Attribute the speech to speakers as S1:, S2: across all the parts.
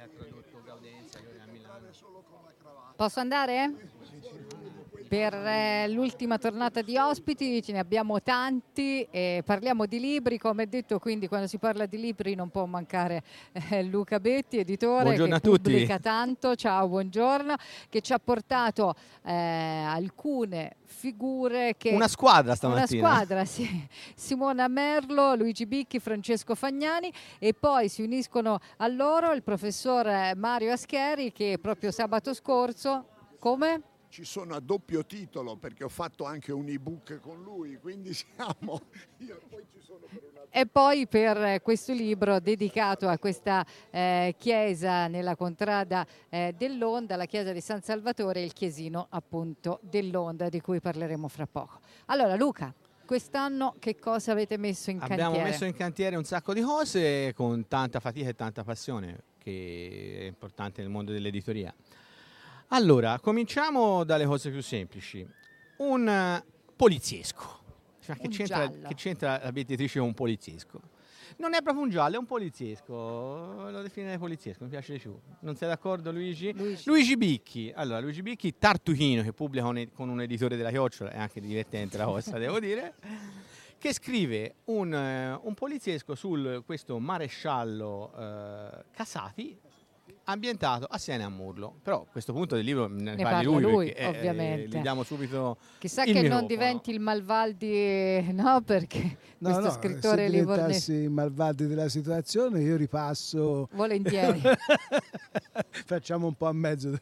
S1: Posso andare? Per l'ultima tornata di ospiti ce ne abbiamo tanti e parliamo di libri, come detto, quindi quando si parla di libri non può mancare Luca Betti, editore,
S2: buongiorno
S1: che pubblica tanto, ciao, buongiorno, che ci ha portato alcune figure che...
S2: Una squadra stamattina.
S1: Una squadra, sì. Simona Merlo, Luigi Bicchi, Francesco Fagnani, e poi si uniscono a loro il professor Mario Ascheri, che proprio sabato scorso... Come?
S3: Ci sono a doppio titolo perché ho fatto anche un ebook con lui, quindi siamo...
S1: E poi per questo libro dedicato a questa chiesa nella contrada dell'Onda, la chiesa di San Salvatore e il chiesino appunto dell'Onda, di cui parleremo fra poco. Allora Luca, quest'anno che cosa avete messo in cantiere?
S2: Abbiamo messo in cantiere un sacco di cose con tanta fatica e tanta passione, che è importante nel mondo dell'editoria. Allora, cominciamo dalle cose più semplici. Un poliziesco. Cioè, che c'entra la editrice con un poliziesco? Non è proprio un giallo, è un poliziesco. Lo definirei poliziesco, mi piace di più. Non sei d'accordo, Luigi? Luigi Bicchi. Allora, Luigi Bicchi, tartuchino, che pubblica con un editore della Chiocciola, è anche divertente la cosa, devo dire, che scrive un poliziesco su questo maresciallo Casati, ambientato a Siena e a Murlo. Però a questo punto del libro ne parla lui
S1: ovviamente.
S2: Gli diamo subito
S1: chissà che non diventi il Malvaldi, no? Perché questo scrittore
S4: se diventassi il Malvaldi della situazione io ripasso
S1: volentieri.
S4: Facciamo un po' a mezzo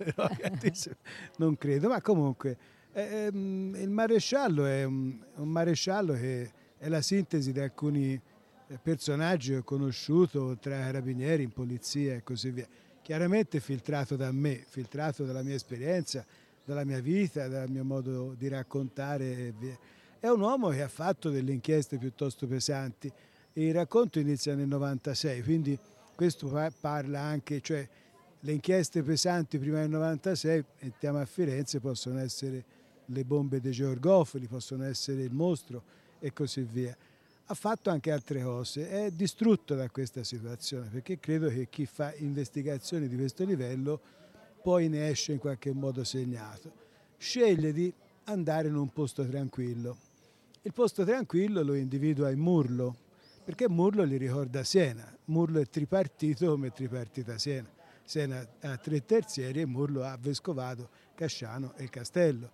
S4: non credo, ma comunque il maresciallo è un maresciallo che è la sintesi di alcuni personaggi che ho conosciuto tra carabinieri, in polizia e così via. Chiaramente filtrato da me, filtrato dalla mia esperienza, dalla mia vita, dal mio modo di raccontare. È un uomo che ha fatto delle inchieste piuttosto pesanti e il racconto inizia nel 96, quindi questo parla anche, cioè le inchieste pesanti prima del 96, mettiamo a Firenze, possono essere le bombe dei Georgofili, possono essere il mostro e così via. Ha fatto anche altre cose, è distrutto da questa situazione perché credo che chi fa investigazioni di questo livello poi ne esce in qualche modo segnato. Sceglie di andare in un posto tranquillo. Il posto tranquillo lo individua in Murlo, perché Murlo gli ricorda Siena. Murlo è tripartito come tripartita Siena. Siena ha 3 terzieri e Murlo ha Vescovato, Casciano e Castello.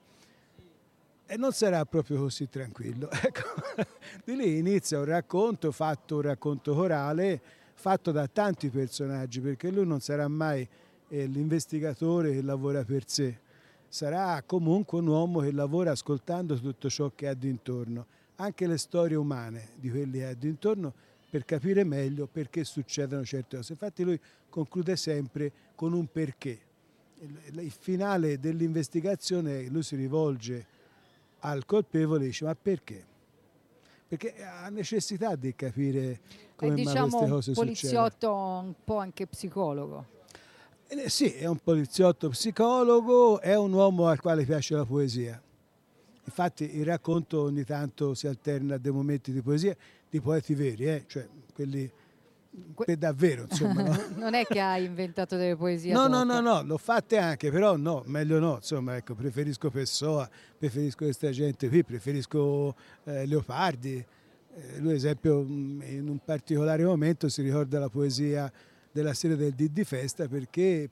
S4: E non sarà proprio così tranquillo. Ecco. Di lì inizia un racconto corale, fatto da tanti personaggi, perché lui non sarà mai l'investigatore che lavora per sé, sarà comunque un uomo che lavora ascoltando tutto ciò che ha d'intorno, anche le storie umane di quelli che ha d'intorno, per capire meglio perché succedono certe cose. Infatti lui conclude sempre con un perché. Il finale dell'investigazione, lui si rivolge al colpevole e dice: ma perché? Perché ha necessità di capire come mai queste cose succedono.
S1: Un poliziotto un po' anche psicologo.
S4: Sì, è un poliziotto psicologo, è un uomo al quale piace la poesia. Infatti il racconto ogni tanto si alterna a dei momenti di poesia, di poeti veri, cioè quelli per davvero, insomma. No?
S1: Non è che hai inventato delle poesie?
S4: No, l'ho fatte anche, però no, meglio no, insomma, ecco, preferisco Pessoa, preferisco questa gente qui, preferisco Leopardi. Lui, ad esempio, in un particolare momento si ricorda la poesia della sera del dì di festa perché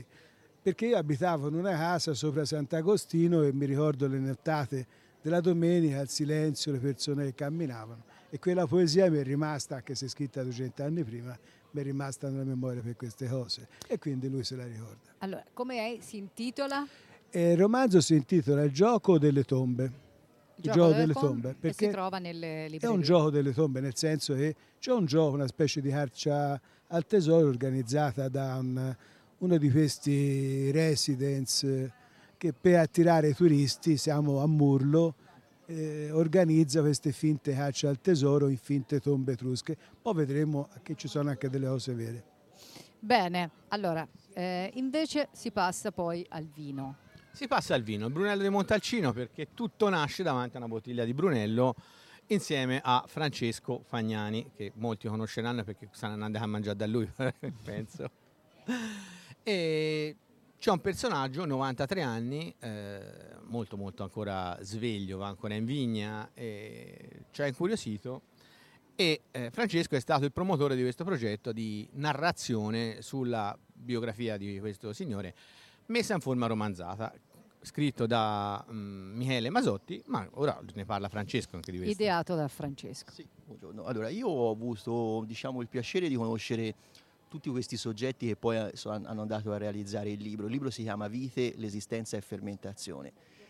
S4: io abitavo in una casa sopra Sant'Agostino e mi ricordo le nottate della domenica, il silenzio, le persone che camminavano. E quella poesia mi è rimasta, anche se scritta 200 anni prima, mi è rimasta nella memoria per queste cose. E quindi lui se la ricorda.
S1: Allora, come si intitola?
S4: Il romanzo si intitola Il gioco delle tombe. Il gioco delle tombe. Perché
S1: si trova nelle librerie.
S4: È un gioco delle tombe, nel senso che c'è un gioco, una specie di caccia al tesoro organizzata da uno di questi residence che per attirare i turisti, siamo a Murlo, organizza queste finte cacce al tesoro in finte tombe etrusche. Poi vedremo che ci sono anche delle cose vere.
S1: Bene, allora invece si passa poi al vino.
S2: Si passa al vino, il Brunello di Montalcino, perché tutto nasce davanti a una bottiglia di Brunello insieme a Francesco Fagnani, che molti conosceranno perché saranno andati a mangiare da lui, penso. E c'è un personaggio, 93 anni, molto molto ancora sveglio, va ancora in vigna, ci ha incuriosito e Francesco è stato il promotore di questo progetto di narrazione sulla biografia di questo signore, messa in forma romanzata, scritto da Michele Masotti, ma ora ne parla Francesco anche di questo.
S1: Ideato da Francesco.
S5: Sì, buongiorno. Allora, io ho avuto, diciamo, il piacere di conoscere tutti questi soggetti che poi hanno andato a realizzare il libro. Il libro si chiama Vite, l'esistenza e fermentazione.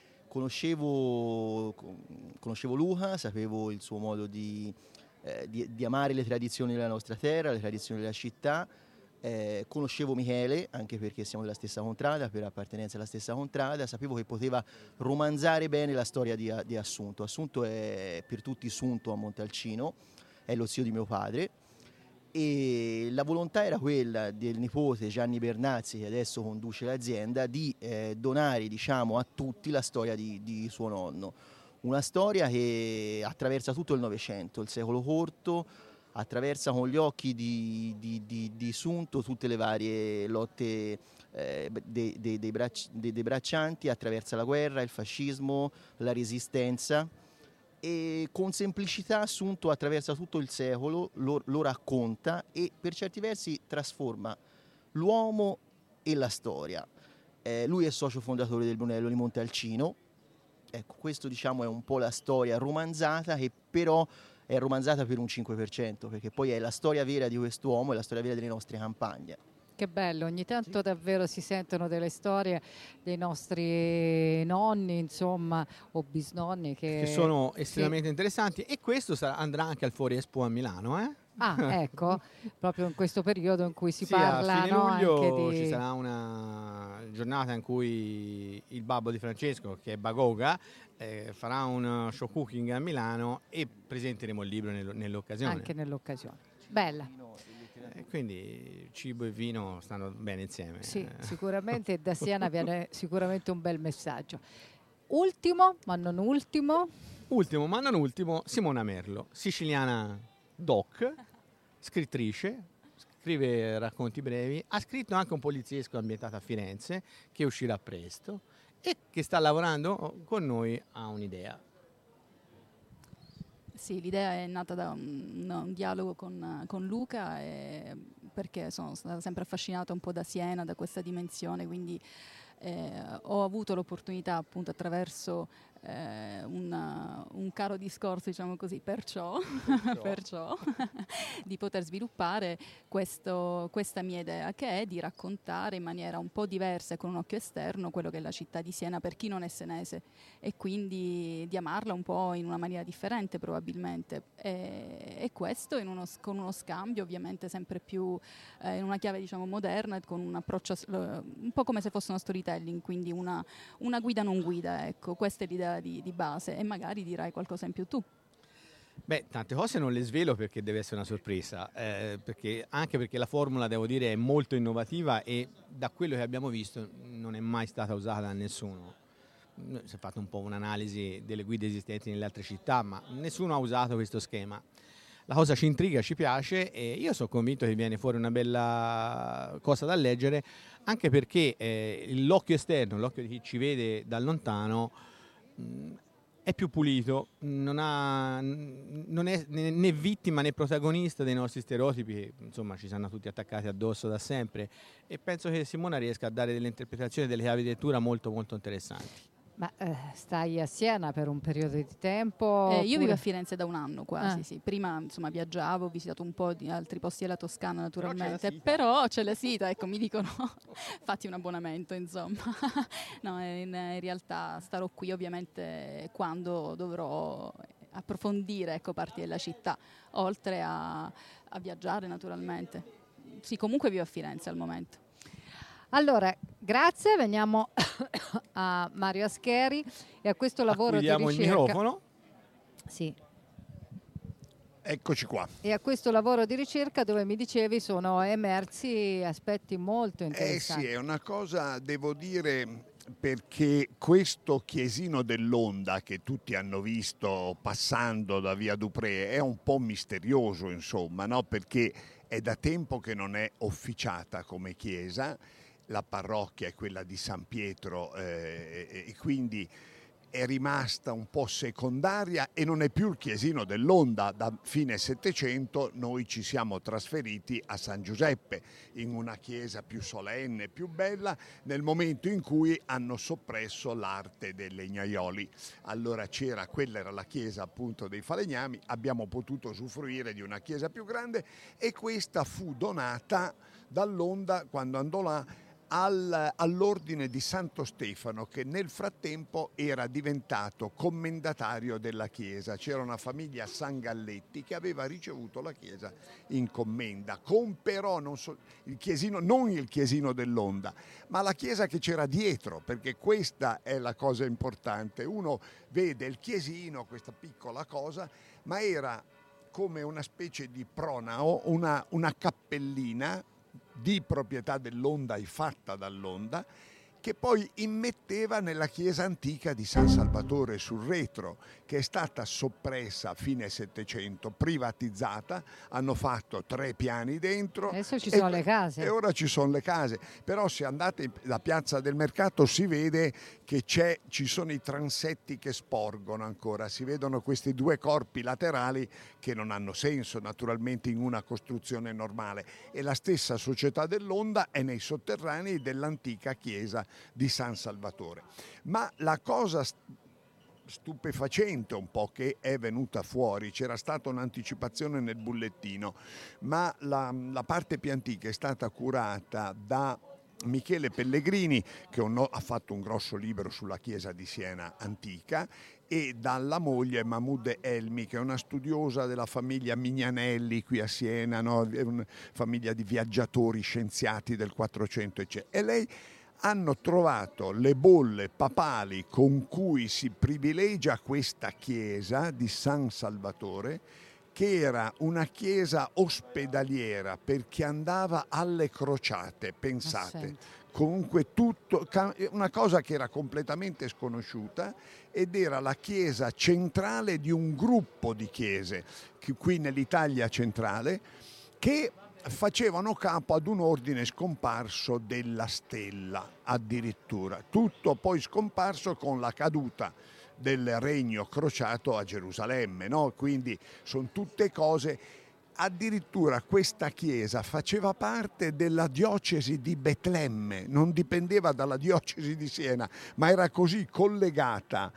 S5: Conoscevo Luca, sapevo il suo modo di amare le tradizioni della nostra terra, le tradizioni della città. Conoscevo Michele, anche perché siamo della stessa contrada, per appartenenza alla stessa contrada. Sapevo che poteva romanzare bene la storia di Assunto. Assunto è per tutti Sunto a Montalcino, è lo zio di mio padre. E la volontà era quella del nipote Gianni Bernazzi, che adesso conduce l'azienda, di donare, diciamo, a tutti la storia di suo nonno. Una storia che attraversa tutto il Novecento, il secolo corto, attraversa con gli occhi di Sunto tutte le varie lotte dei braccianti, attraversa la guerra, il fascismo, la resistenza. E con semplicità Assunto attraversa tutto il secolo, lo racconta e per certi versi trasforma l'uomo e la storia. Lui è socio fondatore del Brunello di Montalcino. Ecco, questo diciamo è un po' la storia romanzata, che però è romanzata per un 5%, perché poi è la storia vera di quest'uomo e la storia vera delle nostre campagne.
S1: Che bello, ogni tanto davvero si sentono delle storie dei nostri nonni, insomma, o bisnonni che
S2: sono estremamente interessanti, e questo andrà anche al Fuori Expo a Milano,
S1: Ah, ecco, proprio in questo periodo in cui si
S2: sì,
S1: parla,
S2: a fine
S1: no,
S2: luglio
S1: anche di...
S2: ci sarà una giornata in cui il babbo di Francesco, che è Bagoga, farà un show cooking a Milano e presenteremo il libro nell'occasione.
S1: Anche nell'occasione. Bella.
S2: Quindi cibo e vino stanno bene insieme.
S1: Sì, sicuramente da Siena viene sicuramente un bel messaggio. Ultimo, ma non ultimo.
S2: Ultimo, ma non ultimo, Simona Merlo, siciliana doc, scrittrice, scrive racconti brevi, ha scritto anche un poliziesco ambientato a Firenze che uscirà presto e che sta lavorando con noi a un'idea.
S6: Sì, l'idea è nata da un dialogo con Luca, perché sono stata sempre affascinata un po' da Siena, da questa dimensione, quindi ho avuto l'opportunità appunto attraverso un caro discorso, diciamo così, perciò di poter sviluppare questa mia idea, che è di raccontare in maniera un po' diversa e con un occhio esterno quello che è la città di Siena per chi non è senese, e quindi di amarla un po' in una maniera differente probabilmente, e questo con uno scambio ovviamente sempre più in una chiave diciamo moderna, con un approccio un po' come se fosse uno storytelling, quindi una guida non guida, ecco, questa è l'idea di base, e magari dirai qualcosa in più tu.
S2: Beh, tante cose non le svelo perché deve essere una sorpresa, anche perché la formula, devo dire, è molto innovativa e da quello che abbiamo visto non è mai stata usata da nessuno. Si è fatto un po' un'analisi delle guide esistenti nelle altre città, ma nessuno ha usato questo schema. La cosa ci intriga, ci piace, e io sono convinto che viene fuori una bella cosa da leggere, anche perché l'occhio esterno, l'occhio di chi ci vede da lontano, è più pulito, non è né vittima né protagonista dei nostri stereotipi che insomma ci sono tutti attaccati addosso da sempre, e penso che Simona riesca a dare delle interpretazioni, delle chiavi di lettura molto molto interessanti.
S1: Ma stai a Siena per un periodo di tempo?
S6: Io vivo a Firenze da un anno quasi, sì. Prima insomma viaggiavo, ho visitato un po' di altri posti della Toscana naturalmente, però c'è la sita, ecco, mi dicono fatti un abbonamento insomma. No, in realtà starò qui ovviamente quando dovrò approfondire, ecco, parti della città, oltre a viaggiare naturalmente. Sì, comunque vivo a Firenze al momento.
S1: Allora, grazie, veniamo a Mario Ascheri e a questo lavoro di ricerca.
S2: Il microfono.
S1: Sì.
S3: Eccoci qua.
S1: E a questo lavoro di ricerca, dove mi dicevi sono emersi aspetti molto interessanti.
S3: Sì, è una cosa, devo dire, perché questo chiesino dell'Onda che tutti hanno visto passando da via Dupré è un po' misterioso, insomma, no? Perché è da tempo che non è officiata come chiesa, la parrocchia è quella di San Pietro e quindi è rimasta un po' secondaria e non è più il chiesino dell'Onda. Da fine Settecento noi ci siamo trasferiti a San Giuseppe, in una chiesa più solenne, più bella, nel momento in cui hanno soppresso l'arte dei legnaioli. Allora quella era la chiesa appunto dei falegnami, abbiamo potuto usufruire di una chiesa più grande e questa fu donata dall'Onda quando andò là all'ordine di Santo Stefano, che nel frattempo era diventato commendatario della chiesa. C'era una famiglia Sangalletti che aveva ricevuto la chiesa in commenda, con però non il chiesino dell'Onda, ma la chiesa che c'era dietro, perché questa è la cosa importante. Uno vede il chiesino, questa piccola cosa, ma era come una specie di pronao, una cappellina di proprietà dell'Onda e fatta dall'Onda, che poi immetteva nella chiesa antica di San Salvatore sul Retro, che è stata soppressa a fine Settecento, privatizzata, hanno fatto 3 piani dentro.
S1: Adesso ci sono le case.
S3: E ora ci sono le case, però se andate alla piazza del mercato si vede che ci sono i transetti che sporgono ancora, si vedono questi 2 corpi laterali che non hanno senso naturalmente in una costruzione normale, e la stessa società dell'Onda è nei sotterranei dell'antica chiesa di San Salvatore. Ma la cosa stupefacente un po' che è venuta fuori, c'era stata un'anticipazione nel bullettino, ma la parte più antica è stata curata da Michele Pellegrini, che ha fatto un grosso libro sulla chiesa di Siena antica, e dalla moglie Mahmoud Elmi, che è una studiosa della famiglia Mignanelli qui a Siena, no? È una famiglia di viaggiatori scienziati del 400 eccetera. E lei hanno trovato le bolle papali con cui si privilegia questa chiesa di San Salvatore, che era una chiesa ospedaliera perché andava alle crociate, pensate. Comunque una cosa che era completamente sconosciuta, ed era la chiesa centrale di un gruppo di chiese qui nell'Italia centrale che facevano capo ad un ordine scomparso della Stella, addirittura. Tutto poi scomparso con la caduta del regno crociato a Gerusalemme, no? Quindi sono tutte cose. Addirittura questa chiesa faceva parte della diocesi di Betlemme, non dipendeva dalla diocesi di Siena, ma era così collegata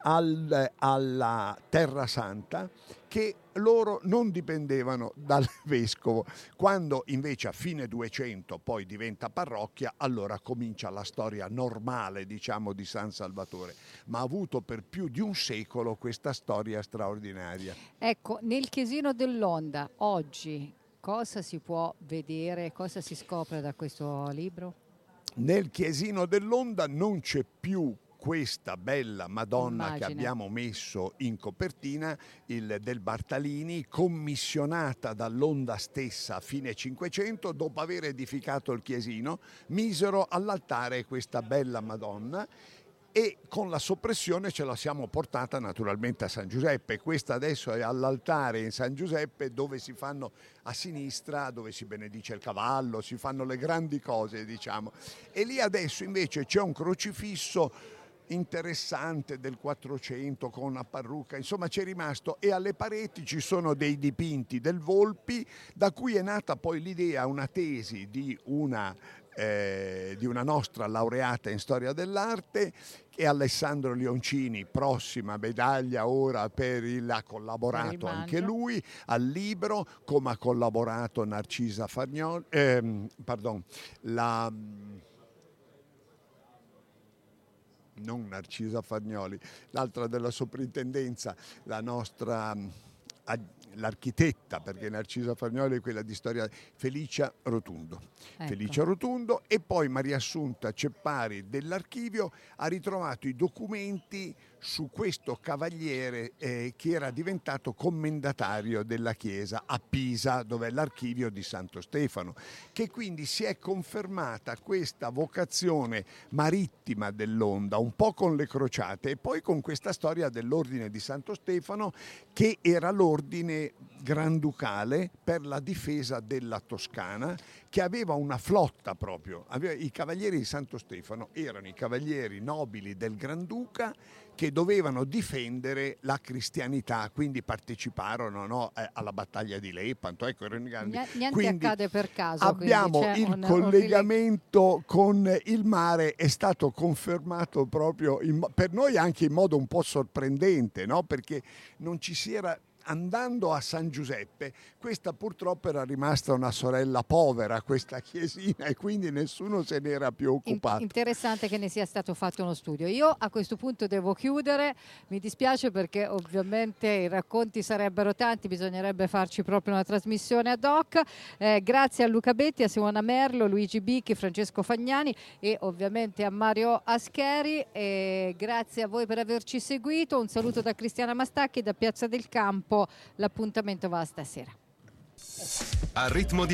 S3: alla Terra Santa che loro non dipendevano dal vescovo. Quando invece a fine 200 poi diventa parrocchia, allora comincia la storia normale, diciamo, di San Salvatore, ma ha avuto per più di un secolo questa storia straordinaria.
S1: Ecco, nel chiesino dell'Onda oggi cosa si può vedere, cosa si scopre da questo libro?
S3: Nel chiesino dell'Onda non c'è più questa bella Madonna che abbiamo messo in copertina, del Bartalini, commissionata dall'Onda stessa a fine 500, dopo aver edificato il chiesino, misero all'altare questa bella Madonna, e con la soppressione ce la siamo portata naturalmente a San Giuseppe. Questa adesso è all'altare in San Giuseppe, dove si fanno a sinistra, dove si benedice il cavallo, si fanno le grandi cose, diciamo. E lì adesso invece c'è un crocifisso interessante del 400 con una parrucca, insomma c'è rimasto, e alle pareti ci sono dei dipinti del Volpi, da cui è nata poi l'idea, una tesi di una nostra laureata in storia dell'arte, che è Alessandro Leoncini, prossima medaglia ora ha collaborato anche lui al libro, come ha collaborato Narcisa Fagnoli, non Narcisa Fagnoli, l'altra della soprintendenza, la nostra l'architetta, perché Narcisa Fagnoli è quella di storia, Felicia Rotundo. Ecco. Felicia Rotundo, e poi Maria Assunta Ceppari dell'archivio ha ritrovato i documenti su questo cavaliere che era diventato commendatario della chiesa a Pisa, dove è l'archivio di Santo Stefano, che quindi si è confermata questa vocazione marittima dell'Onda, un po' con le crociate e poi con questa storia dell'ordine di Santo Stefano, che era l'ordine granducale per la difesa della Toscana, che aveva una flotta proprio. I cavalieri di Santo Stefano erano i cavalieri nobili del Granduca che dovevano difendere la cristianità, quindi parteciparono alla battaglia di Lepanto. Ecco,
S1: niente
S3: quindi
S1: accade per caso.
S3: abbiamo il collegamento con il mare, è stato confermato proprio per noi anche in modo un po' sorprendente, no? Perché non ci si era... Andando a San Giuseppe, questa purtroppo era rimasta una sorella povera, questa chiesina, e quindi nessuno se ne era più occupato.
S1: Interessante che ne sia stato fatto uno studio. Io a questo punto devo chiudere, mi dispiace perché ovviamente i racconti sarebbero tanti, bisognerebbe farci proprio una trasmissione ad hoc. Grazie a Luca Betti, a Simona Merlo, Luigi Bicchi, Francesco Fagnani e ovviamente a Mario Ascheri. Grazie a voi per averci seguito. Un saluto da Cristiana Mastacchi da Piazza del Campo. L'appuntamento va stasera.
S7: A ritmo di